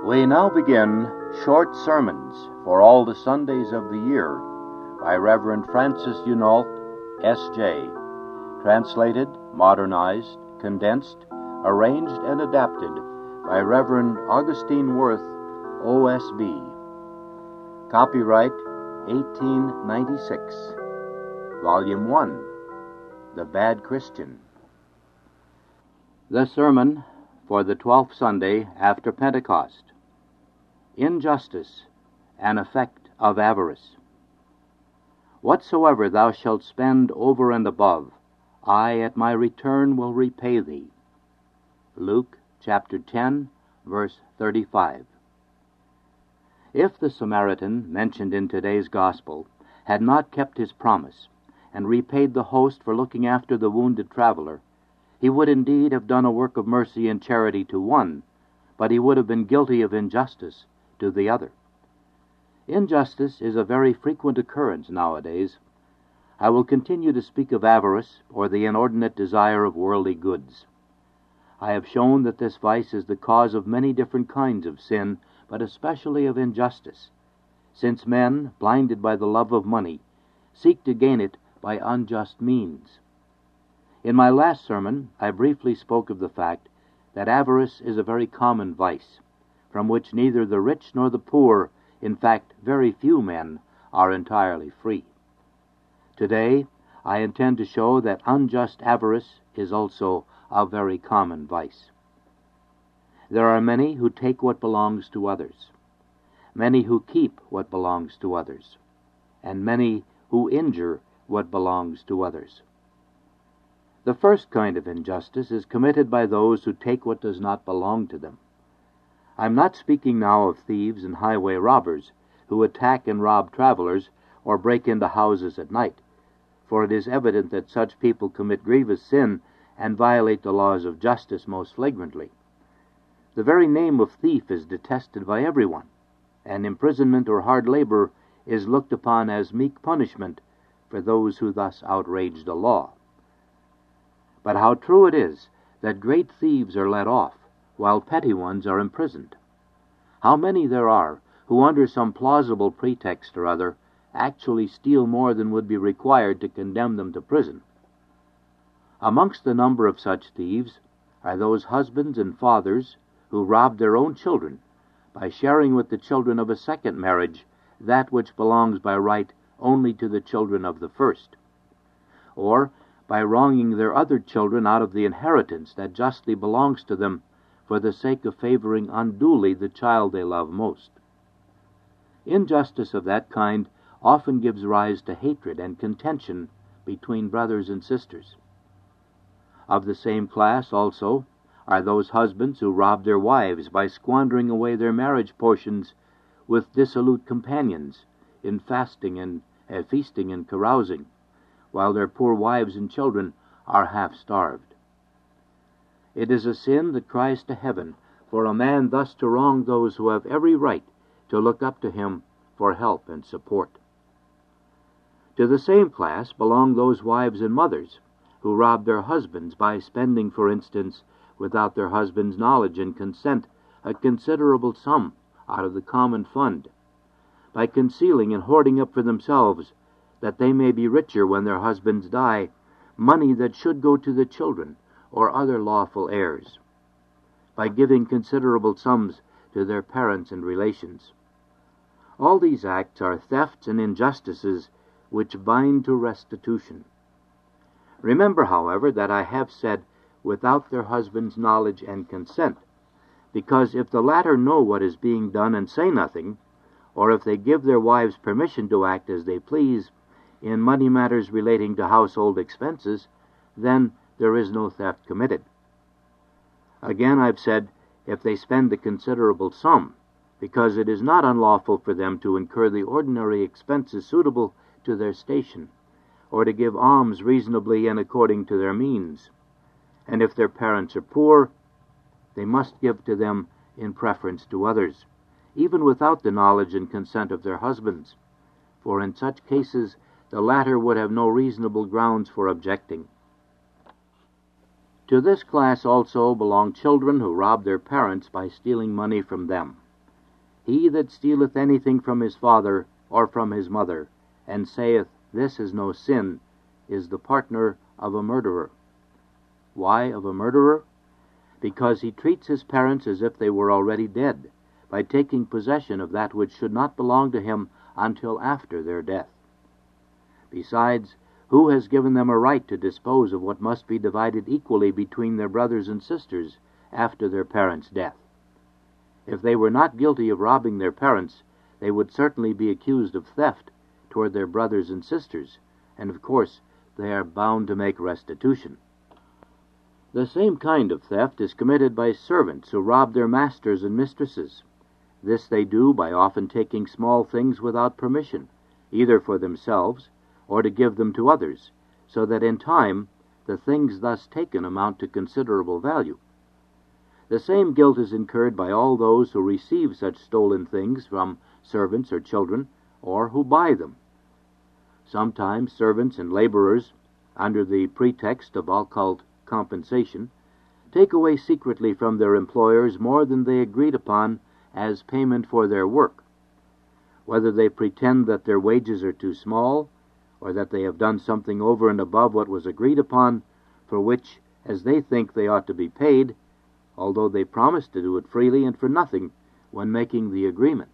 We now begin Short Sermons for All the Sundays of the Year by Reverend Francis Hunault, S.J., translated, modernized, condensed, arranged, and adapted by Reverend Augustine Worth, O.S.B. Copyright 1896. Volume 1, The Bad Christian. The Sermon for the 12th Sunday after Pentecost. Injustice, an effect of avarice. Whatsoever thou shalt spend over and above, I at my return will repay thee. Luke chapter 10, verse 35. If the Samaritan mentioned in today's Gospel had not kept his promise and repaid the host for looking after the wounded traveler, he would indeed have done a work of mercy and charity to one, but he would have been guilty of injustice to the other. Injustice is a very frequent occurrence nowadays. I will continue to speak of avarice, or the inordinate desire of worldly goods. I have shown that this vice is the cause of many different kinds of sin, but especially of injustice, since men, blinded by the love of money, seek to gain it by unjust means. In my last sermon, I briefly spoke of the fact that avarice is a very common vice, from which neither the rich nor the poor, in fact, very few men, are entirely free. Today, I intend to show that unjust avarice is also a very common vice. There are many who take what belongs to others, many who keep what belongs to others, and many who injure what belongs to others. The first kind of injustice is committed by those who take what does not belong to them. I'm not speaking now of thieves and highway robbers who attack and rob travelers or break into houses at night, for it is evident that such people commit grievous sin and violate the laws of justice most flagrantly. The very name of thief is detested by everyone, and imprisonment or hard labor is looked upon as meek punishment for those who thus outrage the law. But how true it is that great thieves are let off, while petty ones are imprisoned. How many there are who, under some plausible pretext or other, actually steal more than would be required to condemn them to prison. Amongst the number of such thieves are those husbands and fathers who rob their own children by sharing with the children of a second marriage that which belongs by right only to the children of the first, or by wronging their other children out of the inheritance that justly belongs to them for the sake of favoring unduly the child they love most. Injustice of that kind often gives rise to hatred and contention between brothers and sisters. Of the same class, also, are those husbands who rob their wives by squandering away their marriage portions with dissolute companions in fasting and feasting and carousing, while their poor wives and children are half-starved. It is a sin that cries to heaven for a man thus to wrong those who have every right to look up to him for help and support. To the same class belong those wives and mothers who rob their husbands by spending, for instance, without their husband's knowledge and consent, a considerable sum out of the common fund, by concealing and hoarding up for themselves, that they may be richer when their husbands die, money that should go to the children or other lawful heirs, by giving considerable sums to their parents and relations. All these acts are thefts and injustices which bind to restitution. Remember, however, that I have said without their husband's knowledge and consent, because if the latter know what is being done and say nothing, or if they give their wives permission to act as they please in money matters relating to household expenses, then there is no theft committed. Again, I've said, if they spend a considerable sum, because it is not unlawful for them to incur the ordinary expenses suitable to their station, or to give alms reasonably and according to their means. And if their parents are poor, they must give to them in preference to others, even without the knowledge and consent of their husbands, for in such cases the latter would have no reasonable grounds for objecting. To this class also belong children who rob their parents by stealing money from them. He that stealeth anything from his father or from his mother, and saith, This is no sin, is the partner of a murderer. Why of a murderer? Because he treats his parents as if they were already dead, by taking possession of that which should not belong to him until after their death. Besides, who has given them a right to dispose of what must be divided equally between their brothers and sisters after their parents' death? If they were not guilty of robbing their parents, they would certainly be accused of theft toward their brothers and sisters, and of course they are bound to make restitution. The same kind of theft is committed by servants who rob their masters and mistresses. This they do by often taking small things without permission, either for themselves or to give them to others, so that in time the things thus taken amount to considerable value. The same guilt is incurred by all those who receive such stolen things from servants or children, or who buy them. Sometimes servants and laborers, under the pretext of occult compensation, take away secretly from their employers more than they agreed upon as payment for their work. Whether they pretend that their wages are too small, or that they have done something over and above what was agreed upon, for which, as they think, they ought to be paid, although they promised to do it freely and for nothing when making the agreement.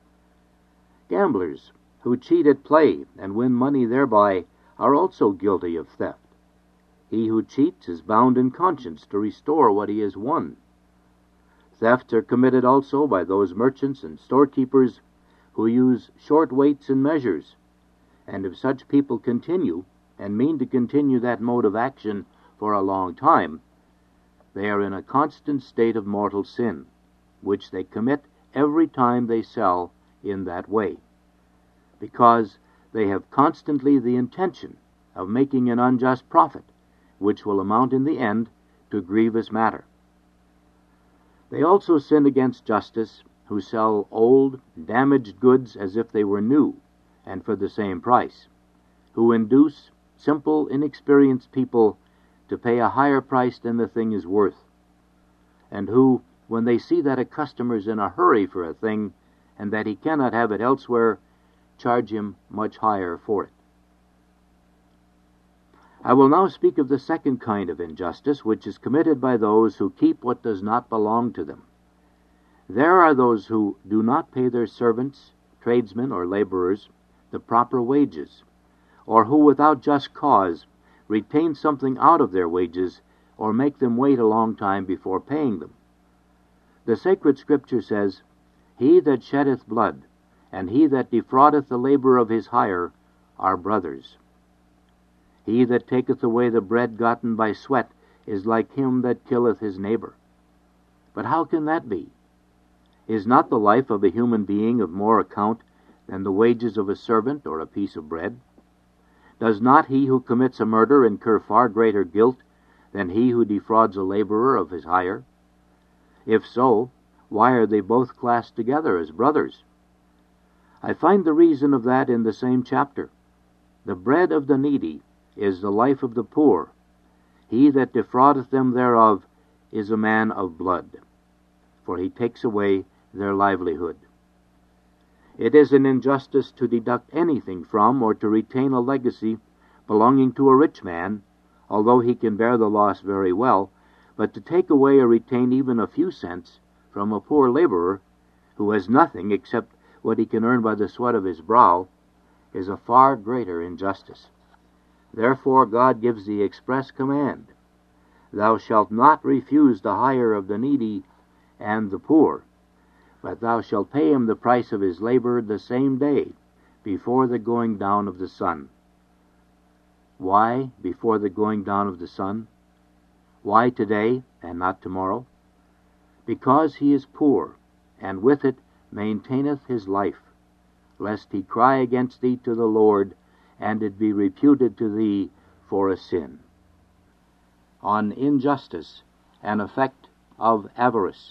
Gamblers who cheat at play and win money thereby are also guilty of theft. He who cheats is bound in conscience to restore what he has won. Thefts are committed also by those merchants and storekeepers who use short weights and measures, and if such people continue, and mean to continue that mode of action for a long time, they are in a constant state of mortal sin, which they commit every time they sell in that way, because they have constantly the intention of making an unjust profit, which will amount in the end to grievous matter. They also sin against justice, who sell old, damaged goods as if they were new, and for the same price, who induce simple, inexperienced people to pay a higher price than the thing is worth, and who, when they see that a customer is in a hurry for a thing, and that he cannot have it elsewhere, charge him much higher for it. I will now speak of the second kind of injustice, which is committed by those who keep what does not belong to them. There are those who do not pay their servants, tradesmen, or laborers the proper wages, or who without just cause retain something out of their wages, or make them wait a long time before paying them. The sacred Scripture says, He that sheddeth blood, and he that defraudeth the labor of his hire, are brothers. He that taketh away the bread gotten by sweat is like him that killeth his neighbor. But how can that be? Is not the life of a human being of more account than the wages of a servant or a piece of bread? Does not he who commits a murder incur far greater guilt than he who defrauds a laborer of his hire? If so, why are they both classed together as brothers? I find the reason of that in the same chapter. The bread of the needy is the life of the poor. He that defraudeth them thereof is a man of blood, for he takes away their livelihood. It is an injustice to deduct anything from or to retain a legacy belonging to a rich man, although he can bear the loss very well, but to take away or retain even a few cents from a poor laborer who has nothing except what he can earn by the sweat of his brow is a far greater injustice. Therefore God gives the express command, Thou shalt not refuse the hire of the needy and the poor, but thou shalt pay him the price of his labor the same day, before the going down of the sun. Why before the going down of the sun? Why today and not tomorrow? Because he is poor, and with it maintaineth his life, lest he cry against thee to the Lord, and it be reputed to thee for a sin. On injustice, an effect of avarice.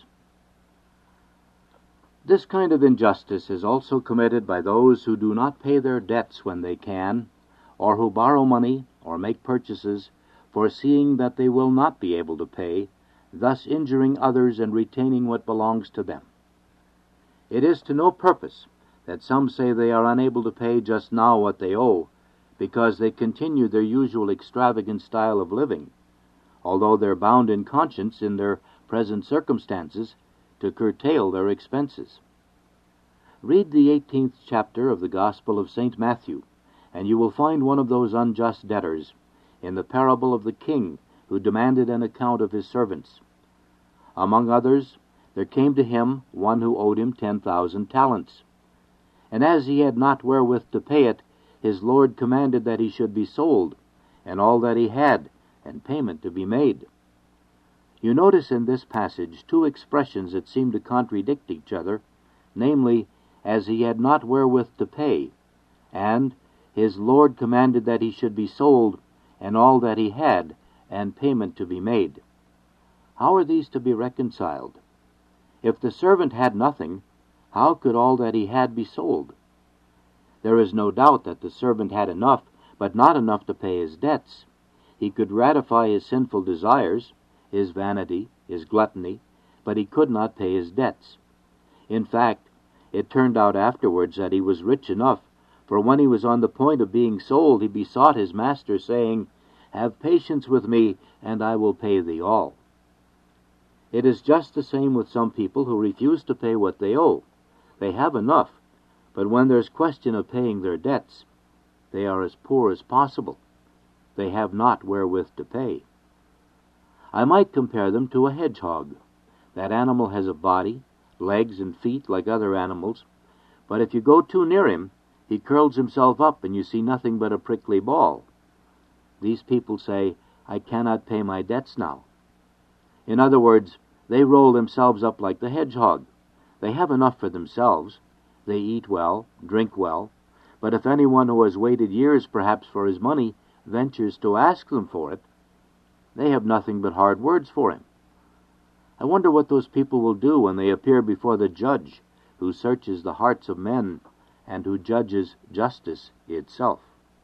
This kind of injustice is also committed by those who do not pay their debts when they can, or who borrow money or make purchases, foreseeing that they will not be able to pay, thus injuring others and retaining what belongs to them. It is to no purpose that some say they are unable to pay just now what they owe, because they continue their usual extravagant style of living, although they're bound in conscience in their present circumstances to curtail their expenses. Read the 18th chapter of the Gospel of St. Matthew, and you will find one of those unjust debtors in the parable of the king who demanded an account of his servants. Among others, there came to him one who owed him 10,000 talents. And as he had not wherewith to pay it, his Lord commanded that he should be sold, and all that he had, and payment to be made. You notice in this passage two expressions that seem to contradict each other, namely, as he had not wherewith to pay, and his Lord commanded that he should be sold, and all that he had, and payment to be made. How are these to be reconciled? If the servant had nothing, how could all that he had be sold? There is no doubt that the servant had enough, but not enough to pay his debts. He could gratify his sinful desires, his vanity, his gluttony, but he could not pay his debts. In fact, it turned out afterwards that he was rich enough, for when he was on the point of being sold, he besought his master, saying, "Have patience with me, and I will pay thee all." It is just the same with some people who refuse to pay what they owe. They have enough, but when there's question of paying their debts, they are as poor as possible. They have not wherewith to pay. I might compare them to a hedgehog. That animal has a body, legs and feet like other animals, but if you go too near him, he curls himself up and you see nothing but a prickly ball. These people say, "I cannot pay my debts now." In other words, they roll themselves up like the hedgehog. They have enough for themselves. They eat well, drink well, but if anyone who has waited years perhaps for his money ventures to ask them for it, they have nothing but hard words for him. I wonder what those people will do when they appear before the judge, who searches the hearts of men and who judges justice itself.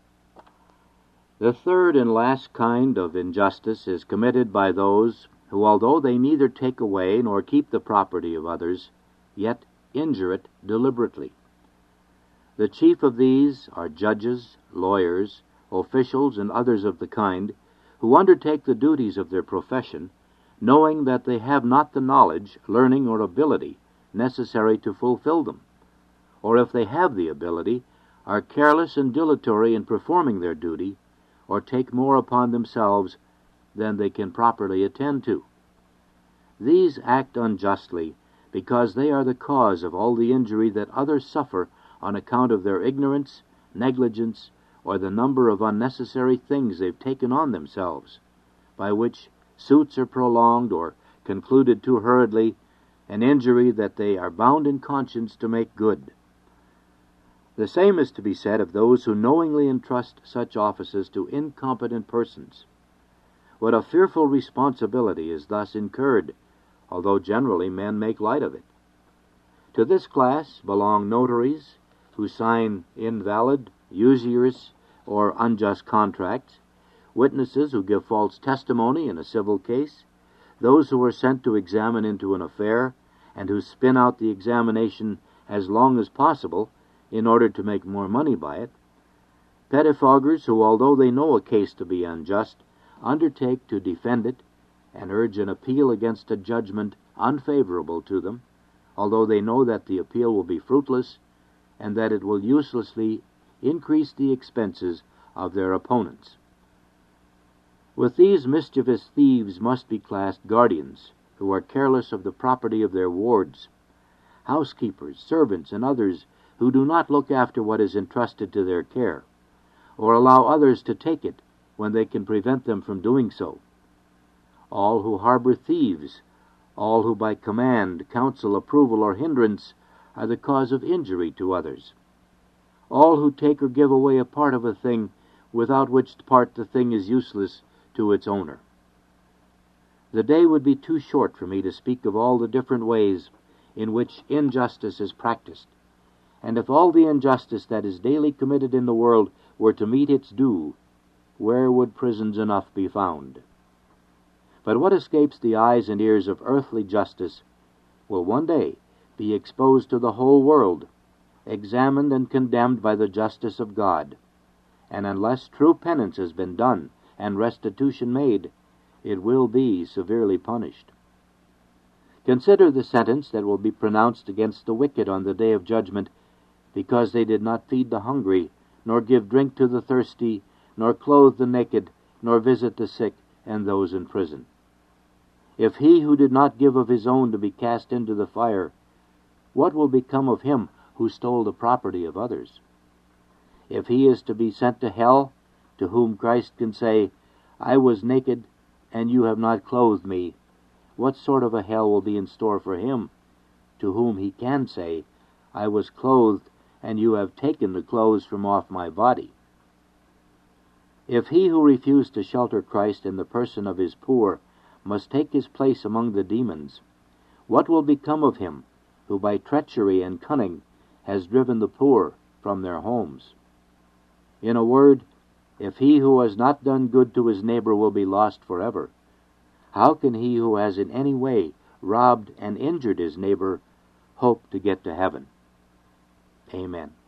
The third and last kind of injustice is committed by those who, although they neither take away nor keep the property of others, yet injure it deliberately. The chief of these are judges, lawyers, officials, and others of the kind, who undertake the duties of their profession, knowing that they have not the knowledge, learning, or ability necessary to fulfill them, or if they have the ability, are careless and dilatory in performing their duty, or take more upon themselves than they can properly attend to. These act unjustly because they are the cause of all the injury that others suffer on account of their ignorance, negligence, or the number of unnecessary things they've taken on themselves, by which suits are prolonged or concluded too hurriedly, an injury that they are bound in conscience to make good. The same is to be said of those who knowingly entrust such offices to incompetent persons. What a fearful responsibility is thus incurred, although generally men make light of it. To this class belong notaries, who sign invalid, usurious, or unjust contracts, witnesses who give false testimony in a civil case, those who are sent to examine into an affair, and who spin out the examination as long as possible in order to make more money by it, pettifoggers who, although they know a case to be unjust, undertake to defend it and urge an appeal against a judgment unfavorable to them, although they know that the appeal will be fruitless and that it will uselessly increase the expenses of their opponents. With these mischievous thieves must be classed guardians, who are careless of the property of their wards, housekeepers, servants, and others who do not look after what is entrusted to their care, or allow others to take it when they can prevent them from doing so. All who harbor thieves, all who by command, counsel, approval, or hindrance are the cause of injury to others. All who take or give away a part of a thing, without which part the thing is useless to its owner. The day would be too short for me to speak of all the different ways in which injustice is practiced, and if all the injustice that is daily committed in the world were to meet its due, where would prisons enough be found? But what escapes the eyes and ears of earthly justice will one day be exposed to the whole world, examined and condemned by the justice of God, and unless true penance has been done and restitution made, it will be severely punished. Consider the sentence that will be pronounced against the wicked on the day of judgment, because they did not feed the hungry, nor give drink to the thirsty, nor clothe the naked, nor visit the sick and those in prison. If he who did not give of his own to be cast into the fire, what will become of him who stole the property of others? If he is to be sent to hell, to whom Christ can say, I was naked, and you have not clothed me, what sort of a hell will be in store for him, to whom he can say, I was clothed, and you have taken the clothes from off my body? If he who refused to shelter Christ in the person of his poor must take his place among the demons, what will become of him who by treachery and cunning has driven the poor from their homes? In a word, if he who has not done good to his neighbor will be lost forever, how can he who has in any way robbed and injured his neighbor hope to get to heaven? Amen.